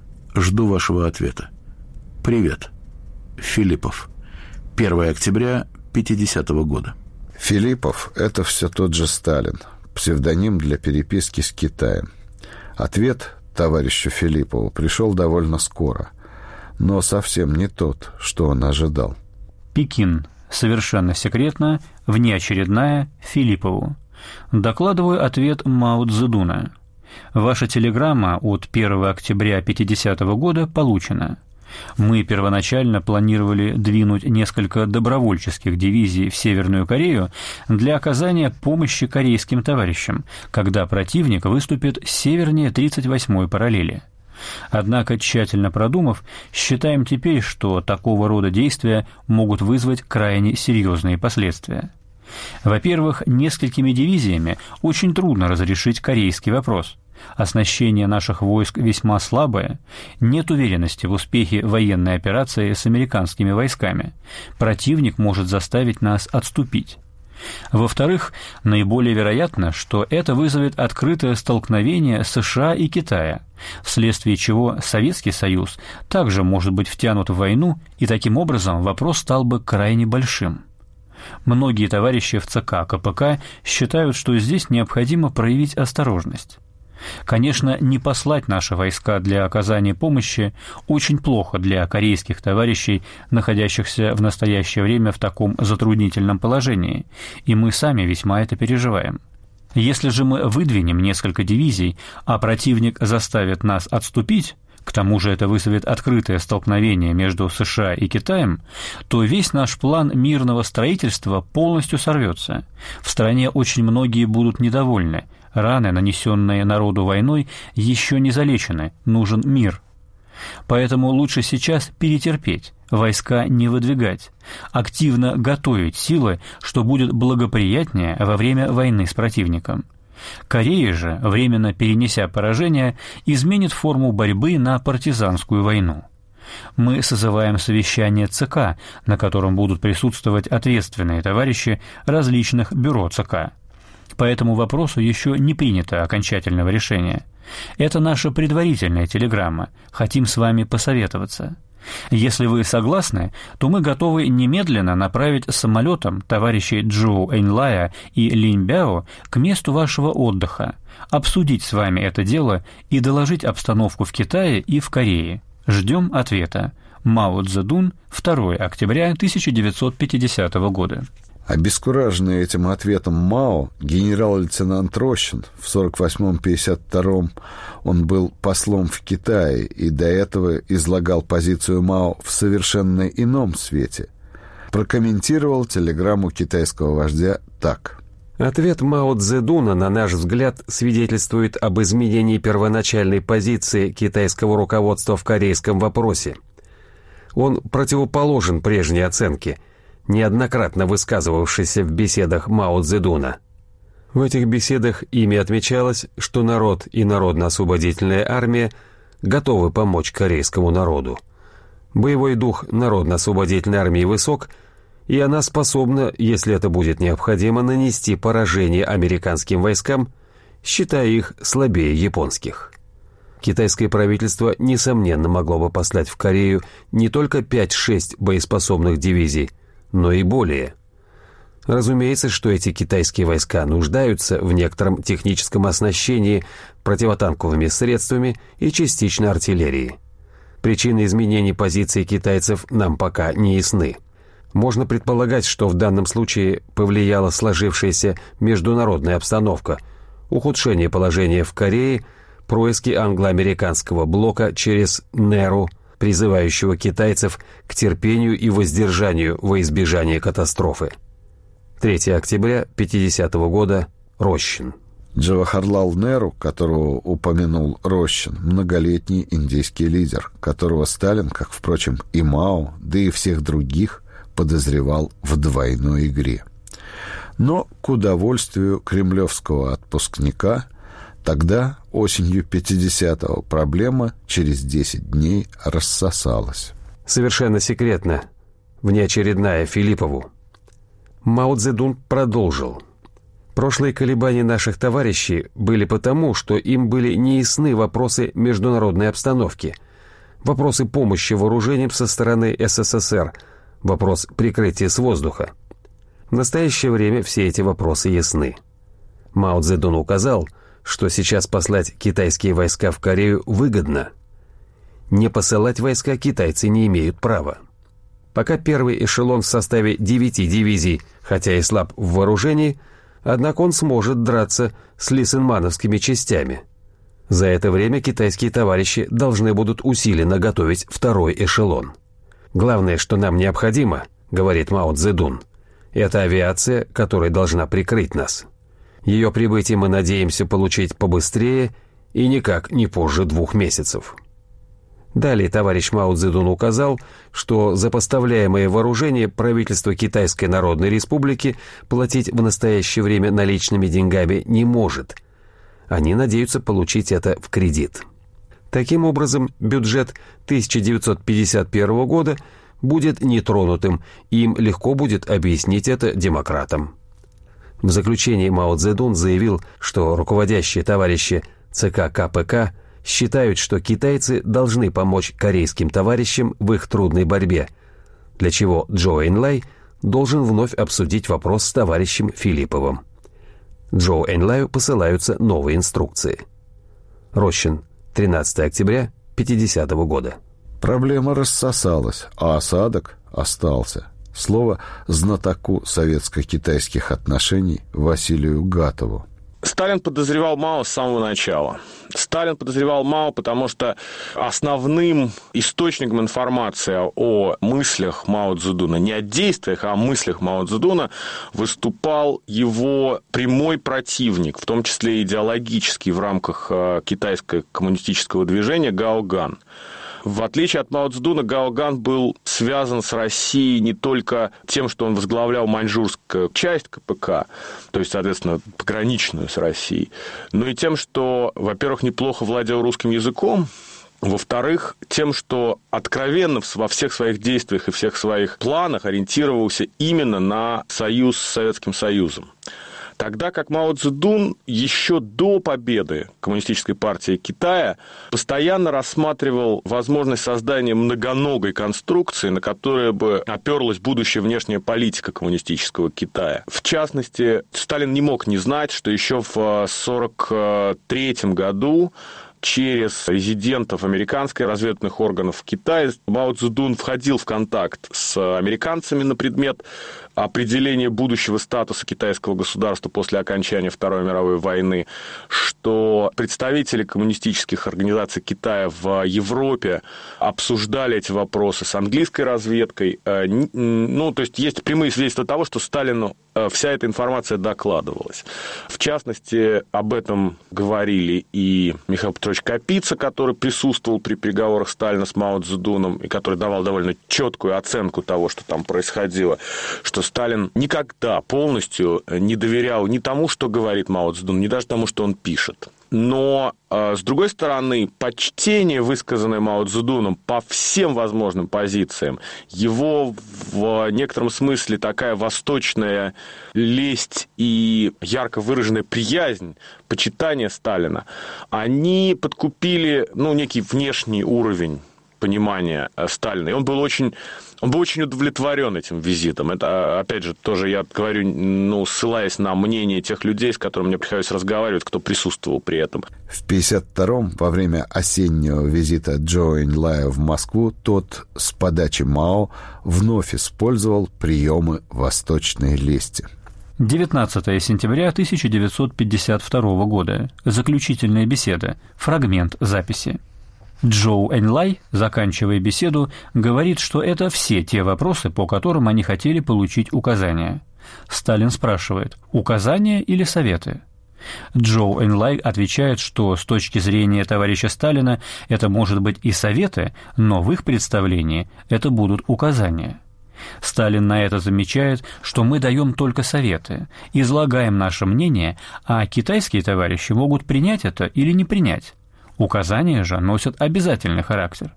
[SPEAKER 1] Жду вашего ответа. Привет. Филиппов. первое октября пятидесятого года.
[SPEAKER 2] Филиппов — это все тот же Сталин, псевдоним для переписки с Китаем. Ответ товарищу Филиппову пришел довольно скоро, но совсем не тот, что он ожидал.
[SPEAKER 3] Пекин. Совершенно секретно, внеочередная, Филиппову. Докладываю ответ Мао Цзэдуна. Ваша телеграмма от первого октября пятидесятого года получена. Мы первоначально планировали двинуть несколько добровольческих дивизий в Северную Корею для оказания помощи корейским товарищам, когда противник выступит севернее тридцать восьмой параллели. Однако, тщательно продумав, считаем теперь, что такого рода действия могут вызвать крайне серьезные последствия. Во-первых, несколькими дивизиями очень трудно разрешить корейский вопрос. Оснащение наших войск весьма слабое, нет уверенности в успехе военной операции с американскими войсками. Противник может заставить нас отступить. Во-вторых, наиболее вероятно, что это вызовет открытое столкновение США и Китая, вследствие чего Советский Союз также может быть втянут в войну, и таким образом вопрос стал бы крайне большим. Многие товарищи в ЦК КПК считают, что здесь необходимо проявить осторожность. Конечно, не послать наши войска для оказания помощи очень плохо для корейских товарищей, находящихся в настоящее время в таком затруднительном положении, и мы сами весьма это переживаем. Если же мы выдвинем несколько дивизий, а противник заставит нас отступить, к тому же это вызовет открытое столкновение между США и Китаем, то весь наш план мирного строительства полностью сорвется. В стране очень многие будут недовольны. Раны, нанесенные народу войной, еще не залечены, нужен мир. Поэтому лучше сейчас перетерпеть, войска не выдвигать, активно готовить силы, что будет благоприятнее во время войны с противником. Корея же, временно перенеся поражение, изменит форму борьбы на партизанскую войну. Мы созываем совещание ЦК, на котором будут присутствовать ответственные товарищи различных бюро ЦК. По этому вопросу еще не принято окончательного решения. Это наша предварительная телеграмма. Хотим с вами посоветоваться. Если вы согласны, то мы готовы немедленно направить самолетом товарищей Джоу Эньлая и Линь Бяо к месту вашего отдыха, обсудить с вами это дело и доложить обстановку в Китае и в Корее. Ждем ответа. Мао Цзэдун, второе октября тысяча девятьсот пятидесятого года.
[SPEAKER 2] Обескураженный этим ответом Мао, генерал-лейтенант Рощин в сорок восьмом — пятьдесят втором он был послом в Китае и до этого излагал позицию Мао в совершенно ином свете, прокомментировал телеграмму китайского вождя так.
[SPEAKER 13] Ответ Мао Цзэдуна, на наш взгляд, свидетельствует об изменении первоначальной позиции китайского руководства в корейском вопросе. Он противоположен прежней оценке, неоднократно высказывавшийся в беседах Мао Цзэдуна. В этих беседах ими отмечалось, что народ и Народно-освободительная армия готовы помочь корейскому народу. Боевой дух Народно-освободительной армии высок, и она способна, если это будет необходимо, нанести поражение американским войскам, считая их слабее японских. Китайское правительство, несомненно, могло бы послать в Корею не только пять-шесть боеспособных дивизий, но и более. Разумеется, что эти китайские войска нуждаются в некотором техническом оснащении противотанковыми средствами и частично артиллерией. Причины изменений позиций китайцев нам пока не ясны. Можно предполагать, что в данном случае повлияла сложившаяся международная обстановка, ухудшение положения в Корее, происки англо-американского блока через НЭРУ, призывающего китайцев к терпению и воздержанию во избежание катастрофы. третьего октября пятидесятого года. Рощин.
[SPEAKER 2] Джавахарлал Неру, которого упомянул Рощин, многолетний индийский лидер, которого Сталин, как, впрочем, и Мао, да и всех других, подозревал в двойной игре. Но, к удовольствию кремлевского отпускника, тогда, осенью пятидесятого, проблема через десять дней рассосалась.
[SPEAKER 13] Совершенно секретно, внеочередная Филиппову. Мао Цзэдун продолжил. Прошлые колебания наших товарищей были потому, что им были неясны вопросы международной обстановки, вопросы помощи вооружениям со стороны СССР, вопрос прикрытия с воздуха. В настоящее время все эти вопросы ясны. Мао Цзэдун указал, что сейчас послать китайские войска в Корею выгодно. Не посылать войска китайцы не имеют права. Пока первый эшелон в составе девяти дивизий, хотя и слаб в вооружении, однако он сможет драться с лисенмановскими частями. За это время китайские товарищи должны будут усиленно готовить второй эшелон. Главное, что нам необходимо, говорит Мао Цзэдун, это авиация, которая должна прикрыть нас. Ее прибытие мы надеемся получить побыстрее и никак не позже двух месяцев. Далее товарищ Мао Цзэдун указал, что за поставляемое вооружение правительство Китайской Народной Республики платить в настоящее время наличными деньгами не может. Они надеются получить это в кредит. Таким образом, бюджет тысяча девятьсот пятьдесят первого года будет нетронутым, и им легко будет объяснить это демократам. В заключение Мао Цзэдун заявил, что руководящие товарищи ЦК КПК считают, что китайцы должны помочь корейским товарищам в их трудной борьбе, для чего Чжоу Энлай должен вновь обсудить вопрос с товарищем Филипповым. Чжоу Энлаю посылаются новые инструкции. Рощин, тринадцатого октября пятидесятого года.
[SPEAKER 2] Проблема рассосалась, а осадок остался. Слово знатоку советско-китайских отношений Василию Гатову.
[SPEAKER 7] Сталин подозревал Мао с самого начала. Сталин подозревал Мао, потому что основным источником информации о мыслях Мао Цзэдуна, не о действиях, а о мыслях Мао Цзэдуна, выступал его прямой противник, в том числе идеологический в рамках китайского коммунистического движения Гао Ган. В отличие от Мао Цзэдуна, Гао Ган был связан с Россией не только тем, что он возглавлял маньчжурскую часть КПК, то есть, соответственно, пограничную с Россией, но и тем, что, во-первых, неплохо владел русским языком, во-вторых, тем, что откровенно во всех своих действиях и всех своих планах ориентировался именно на союз с Советским Союзом. Тогда как Мао Цзэдун еще до победы Коммунистической партии Китая постоянно рассматривал возможность создания многоногой конструкции, на которой бы оперлась будущая внешняя политика коммунистического Китая. В частности, Сталин не мог не знать, что еще в сорок третьем году через резидентов американских разведывательных органов в Китае Мао Цзэдун входил в контакт с американцами на предмет определения будущего статуса китайского государства после окончания Второй мировой войны, что представители коммунистических организаций Китая в Европе обсуждали эти вопросы с английской разведкой. Ну, то есть, есть прямые свидетельства того, что Сталину вся эта информация докладывалась. В частности, об этом говорили и Михаил Петрович Капица, который присутствовал при переговорах Сталина с Мао Цзэдуном и который давал довольно четкую оценку того, что там происходило, что Сталин никогда полностью не доверял ни тому, что говорит Мао Цзэдун, ни даже тому, что он пишет. Но, с другой стороны, почтение, высказанное Мао Цзэдуном по всем возможным позициям, его в некотором смысле такая восточная лесть и ярко выраженная приязнь, почитание Сталина, они подкупили, ну, некий внешний уровень понимания Сталина. И он был очень... Он был очень удовлетворен этим визитом. Это, опять же, тоже я говорю, ну, ссылаясь на мнение тех людей, с которыми мне приходилось разговаривать, кто присутствовал при этом.
[SPEAKER 2] В пятьдесят втором, во время осеннего визита Чжоу Энлая в Москву, тот с подачи Мао вновь использовал приемы восточной лести.
[SPEAKER 3] девятнадцатого сентября тысяча девятьсот пятьдесят второго года. Заключительная беседа. Фрагмент записи. Чжоу Энлай, заканчивая беседу, говорит, что это все те вопросы, по которым они хотели получить указания. Сталин спрашивает: указания или советы? Чжоу Энлай отвечает, что с точки зрения товарища Сталина это может быть и советы, но в их представлении это будут указания. Сталин на это замечает, что мы даем только советы, излагаем наше мнение, а китайские товарищи могут принять это или не принять. Указания же носят обязательный характер.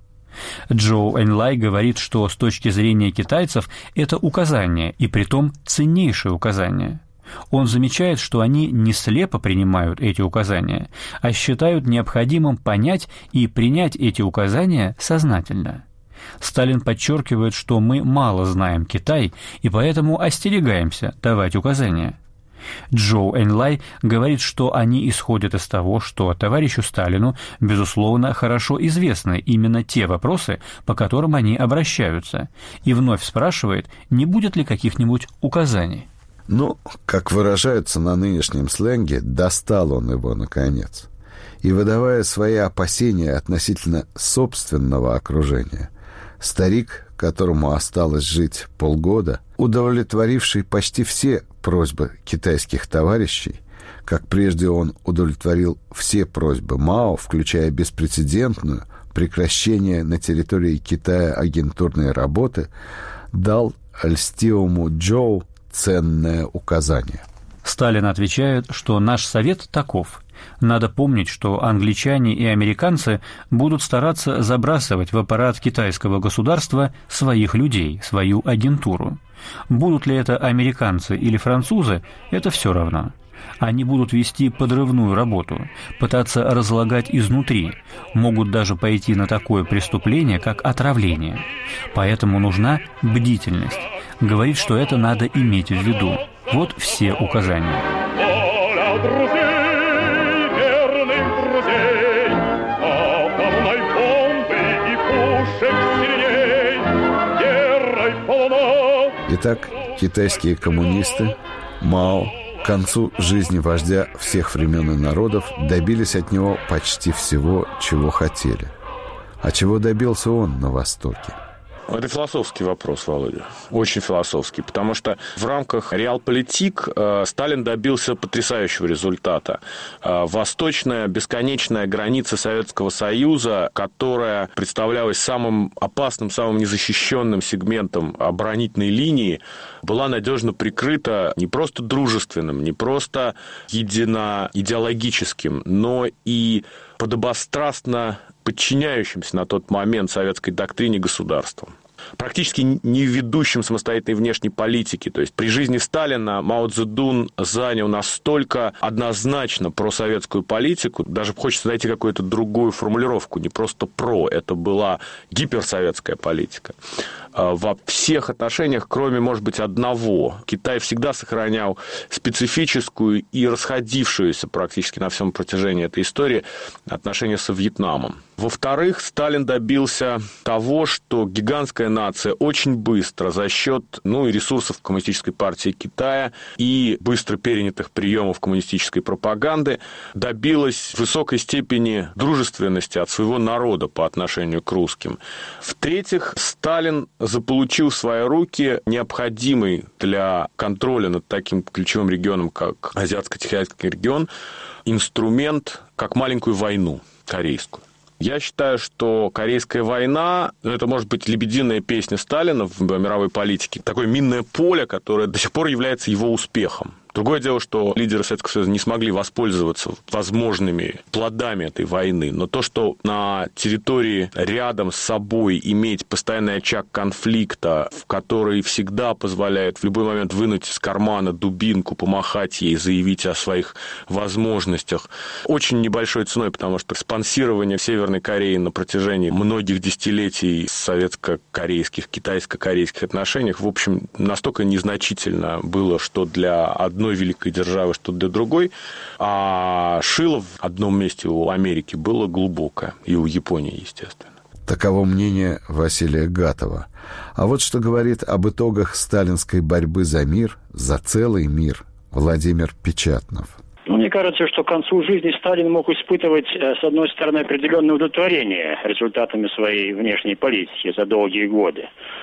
[SPEAKER 3] Чжоу Энлай говорит, что с точки зрения китайцев это указания, и притом ценнейшие указания. Он замечает, что они не слепо принимают эти указания, а считают необходимым понять и принять эти указания сознательно. Сталин подчеркивает, что мы мало знаем Китай и поэтому остерегаемся давать указания. Чжоу Энлай говорит, что они исходят из того, что товарищу Сталину, безусловно, хорошо известны именно те вопросы, по которым они обращаются, и вновь спрашивает, не будет ли каких-нибудь указаний.
[SPEAKER 2] Ну, как выражаются на нынешнем сленге, достал он его наконец. И, выдавая свои опасения относительно собственного окружения, старик, которому осталось жить полгода, удовлетворивший почти все просьбы китайских товарищей, как прежде он удовлетворил все просьбы Мао, включая беспрецедентную прекращение на территории Китая агентурной работы, дал льстивому Чжоу ценное указание.
[SPEAKER 3] Сталин отвечает, что наш совет таков. Надо помнить, что англичане и американцы будут стараться забрасывать в аппарат китайского государства своих людей, свою агентуру. Будут ли это американцы или французы, это все равно. Они будут вести подрывную работу, пытаться разлагать изнутри, могут даже пойти на такое преступление, как отравление. Поэтому нужна бдительность. Говорит, что это надо иметь в виду. Вот все указания.
[SPEAKER 2] Итак, китайские коммунисты, Мао, к концу жизни вождя всех времен и народов добились от него почти всего, чего хотели. А чего добился он на Востоке?
[SPEAKER 7] Это философский вопрос, Володя. Очень философский. Потому что в рамках реалполитик э, Сталин добился потрясающего результата. Э, восточная бесконечная граница Советского Союза, которая представлялась самым опасным, самым незащищенным сегментом оборонительной линии, была надежно прикрыта не просто дружественным, не просто единоидеологическим, но и подобострастно подчиняющимся на тот момент советской доктрине государством. Практически не ведущим самостоятельной внешней политики. То есть при жизни Сталина Мао Цзэдун занял настолько однозначно просоветскую политику, даже хочется найти какую-то другую формулировку, не просто про, это была гиперсоветская политика. Во всех отношениях, кроме, может быть, одного. Китай всегда сохранял специфическую и расходившуюся практически на всем протяжении этой истории отношения со Вьетнамом. Во-вторых, Сталин добился того, что гигантская нация очень быстро за счет ну, и ресурсов Коммунистической партии Китая и быстро перенятых приемов коммунистической пропаганды добилась высокой степени дружественности от своего народа по отношению к русским. В-третьих, Сталин заполучил в свои руки необходимый для контроля над таким ключевым регионом, как Азиатско-Тихоокеанский регион, инструмент, как маленькую войну корейскую. Я считаю, что Корейская война, ну, это может быть лебединая песня Сталина в мировой политике, такое минное поле, которое до сих пор является его успехом. Другое дело, что лидеры Советского Союза не смогли воспользоваться возможными плодами этой войны. Но то, что на территории рядом с собой иметь постоянный очаг конфликта, в который всегда позволяет в любой момент вынуть из кармана дубинку, помахать ей, заявить о своих возможностях, очень небольшой ценой, потому что спонсирование Северной Кореи на протяжении многих десятилетий советско-корейских, китайско-корейских отношениях, в общем, настолько незначительно было, что для одной великой державы, что для другой, а шило в одном месте у Америки было глубокое, и у Японии, естественно.
[SPEAKER 2] Таково мнение Василия Гатова. А вот что говорит об итогах сталинской борьбы за мир, за целый мир, Владимир Печатнов.
[SPEAKER 8] Мне кажется, что к концу жизни Сталин мог испытывать, с одной стороны, определенное удовлетворение результатами своей внешней политики за долгие годы.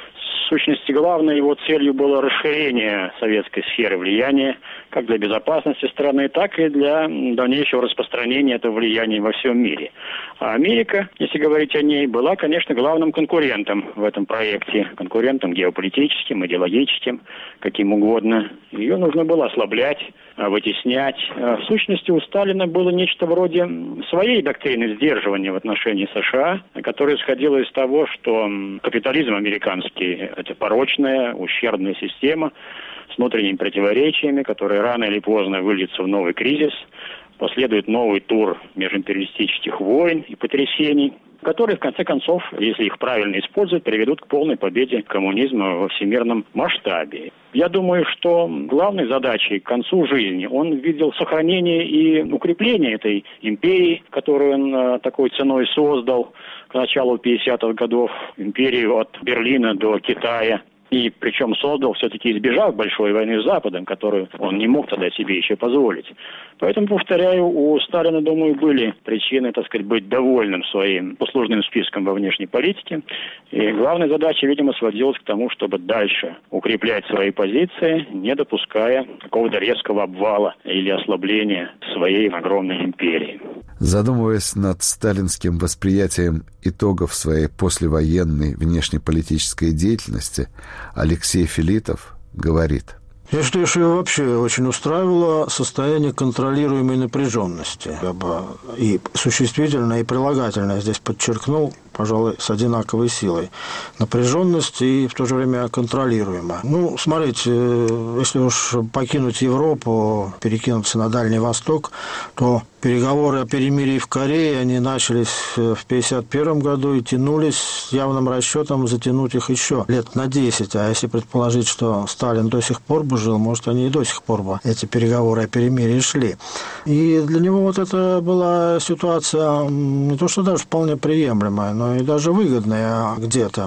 [SPEAKER 8] в сущности, главной его целью было расширение советской сферы влияния, как для безопасности страны, так и для дальнейшего распространения этого влияния во всем мире. А Америка, если говорить о ней, была, конечно, главным конкурентом в этом проекте, конкурентом геополитическим, идеологическим, каким угодно. Ее нужно было ослаблять, вытеснять. В сущности, у Сталина было нечто вроде своей доктрины сдерживания в отношении США, которая исходила из того, что капитализм американский – это порочная, ущербная система с внутренними противоречиями, которые рано или поздно выльются в новый кризис, последует новый тур межимпериалистических войн и потрясений, которые, в конце концов, если их правильно использовать, приведут к полной победе коммунизма во всемирном масштабе. Я думаю, что главной задачей к концу жизни он видел сохранение и укрепление этой империи, которую он такой ценой создал к началу пятидесятых годов, империю от Берлина до Китая. И причем создал, все-таки избежав большой войны с Западом, которую он не мог тогда себе еще позволить. Поэтому, повторяю, у Сталина, думаю, были причины, так сказать, быть довольным своим послужным списком во внешней политике. И главная задача, видимо, сводилась к тому, чтобы дальше укреплять свои позиции, не допуская какого-то резкого обвала или ослабления своей огромной империи.
[SPEAKER 2] Задумываясь над сталинским восприятием итогов своей послевоенной внешнеполитической деятельности, Алексей Филитов говорит:
[SPEAKER 4] Я считаю, что его вообще очень устраивало состояние контролируемой напряженности. Я бы и существительное, и прилагательное здесь подчеркнул, пожалуй, с одинаковой силой. Напряженность и в то же время контролируемая. Ну, смотрите, если уж покинуть Европу, перекинуться на Дальний Восток, то переговоры о перемирии в Корее, они начались в пятьдесят первом году и тянулись с явным расчетом затянуть их еще лет на десять. А если предположить, что Сталин до сих пор бы жил, может, они и до сих пор бы эти переговоры о перемирии шли. И для него вот это была ситуация не то что даже вполне приемлемая, но и даже выгодная где-то.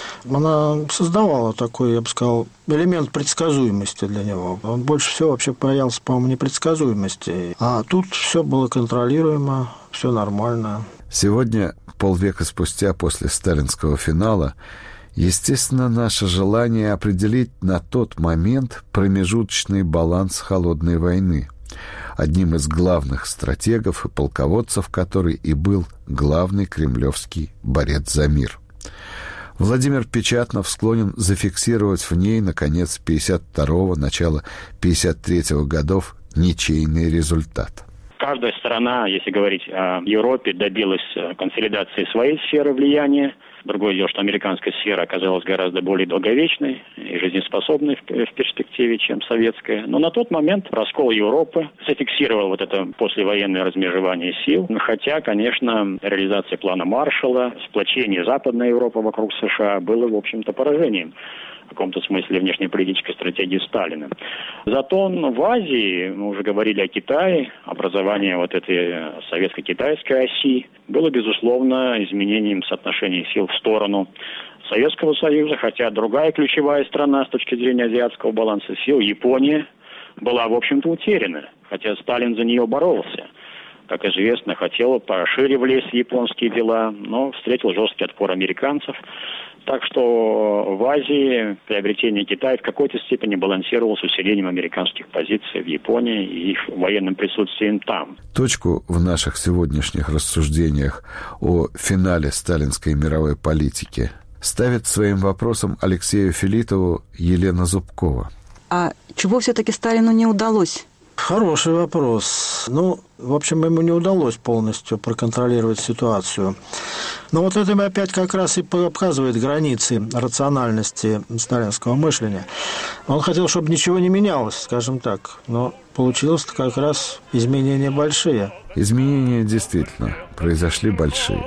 [SPEAKER 4] Она создавала такой, я бы сказал, элемент предсказуемости для него. Он больше всего вообще боялся, по-моему, непредсказуемости. А тут все было контролируемо, все нормально.
[SPEAKER 2] Сегодня, полвека спустя после сталинского финала, естественно, наше желание определить на тот момент промежуточный баланс холодной войны, одним из главных стратегов и полководцев которой и был главный кремлевский борец за мир. Владимир Печатнов склонен зафиксировать в ней, наконец, пятьдесят второго, начало пятьдесят третьего годов ничейный результат.
[SPEAKER 8] Каждая страна, если говорить о Европе, добилась консолидации своей сферы влияния. Другое дело, что американская сфера оказалась гораздо более долговечной и жизнеспособной в перспективе, чем советская. Но на тот момент раскол Европы зафиксировал вот это послевоенное размежевание сил. Хотя, конечно, реализация плана Маршалла, сплочение Западной Европы вокруг США было, в общем-то, поражением в каком-то смысле внешнеполитической стратегии Сталина. Зато в Азии, мы уже говорили о Китае, образование вот этой советско-китайской оси было, безусловно, изменением соотношений сил в сторону Советского Союза, хотя другая ключевая страна с точки зрения азиатского баланса сил, Япония, была, в общем-то, утеряна, хотя Сталин за нее боролся. Как известно, хотел пошире влезть в японские дела, но встретил жесткий отпор американцев. Так что в Азии приобретение Китая в какой-то степени балансировало с усилением американских позиций в Японии и их военным присутствием там.
[SPEAKER 2] Точку в наших сегодняшних рассуждениях о финале сталинской мировой политики ставит своим вопросом Алексею Филитову Елена Зубкова.
[SPEAKER 12] А чего все-таки Сталину не удалось?
[SPEAKER 4] Хороший вопрос. Ну, в общем, ему не удалось полностью проконтролировать ситуацию. Но вот это опять как раз и показывает границы рациональности сталинского мышления. Он хотел, чтобы ничего не менялось, скажем так, но получилось как раз изменения большие.
[SPEAKER 2] Изменения действительно произошли большие.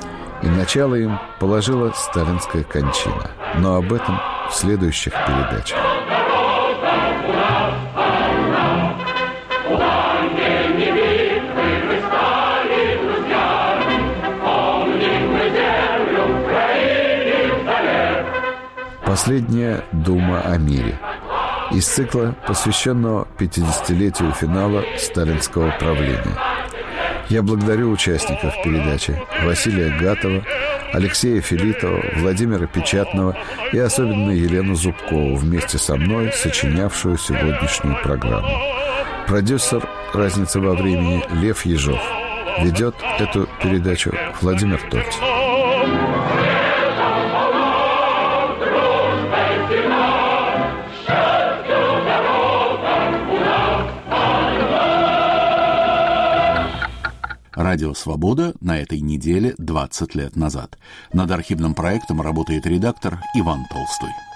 [SPEAKER 2] И начало им положила сталинская кончина. Но об этом в следующих передачах. Последняя дума о мире. Из цикла, посвященного пятидесятилетию финала сталинского правления. Я благодарю участников передачи Василия Гатова, Алексея Филитова, Владимира Печатного и особенно Елену Зубкову, вместе со мной сочинявшую сегодняшнюю программу. Продюсер «Разница во времени» Лев Ежов. Ведет эту передачу Владимир Тольц.
[SPEAKER 1] Радио «Свобода» на этой неделе двадцать лет назад. Над архивным проектом работает редактор Иван Толстой.